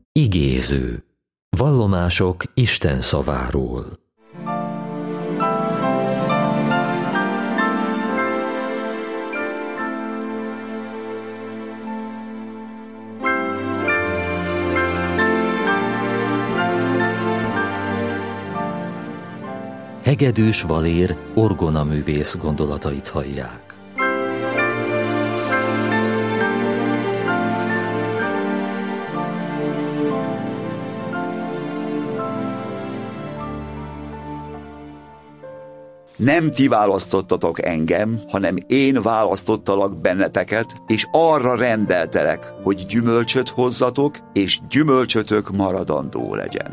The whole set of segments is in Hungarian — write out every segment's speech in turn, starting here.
Igéző. Vallomások Isten szaváról. Hegedűs Valér orgonaművész gondolatait hallják. Nem ti választottatok engem, hanem én választottalak benneteket, és arra rendeltelek, hogy gyümölcsöt hozzatok, és gyümölcsötök maradandó legyen.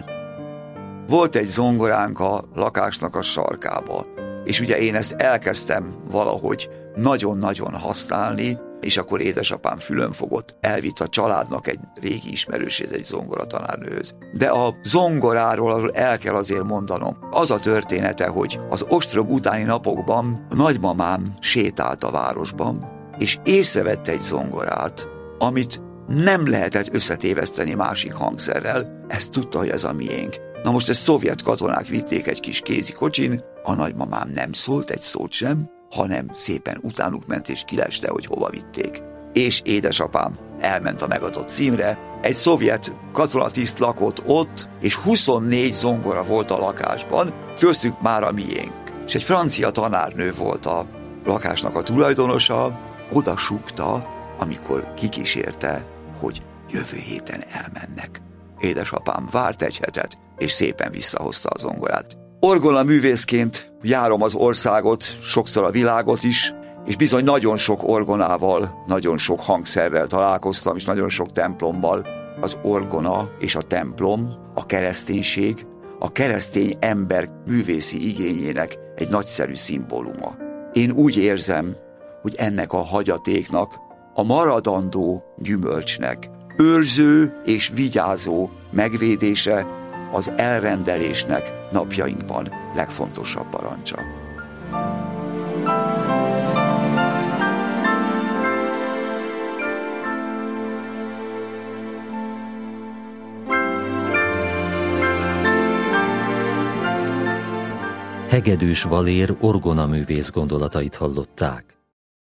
Volt egy zongoránk a lakásnak a sarkába, és ugye én ezt elkezdtem valahogy nagyon-nagyon használni, és akkor édesapám fülön fogott, elvitt a családnak egy régi ismerőséhez, egy zongoratanárnőhöz. De a zongoráról el kell azért mondanom. Az a története, hogy az ostrom utáni napokban a nagymamám sétált a városban, és észrevette egy zongorát, amit nem lehetett összetéveszteni másik hangszerrel. Ezt tudta, hogy ez a miénk. Na most ezt szovjet katonák vitték egy kis kézikocsin, a nagymamám nem szólt egy szót sem, hanem szépen utánuk ment és kileste, hogy hova vitték. És édesapám elment a megadott címre, egy szovjet katonatiszt lakott ott, és 24 zongora volt a lakásban, köztük már a miénk. És egy francia tanárnő volt a lakásnak a tulajdonosa, oda súgta, amikor kikísérte, hogy jövő héten elmennek. Édesapám várt egy hetet, és szépen visszahozta a zongorát. Orgona művészként járom az országot, sokszor a világot is, és bizony nagyon sok orgonával, nagyon sok hangszerrel találkoztam, és nagyon sok templommal. Az orgona és a templom, a kereszténység, a keresztény ember művészi igényének egy nagyszerű szimbóluma. Én úgy érzem, hogy ennek a hagyatéknak, a maradandó gyümölcsnek őrző és vigyázó megvédése az elrendelésnek napjainkban legfontosabb parancsa. Hegedűs Valér orgonaművész gondolatait hallották.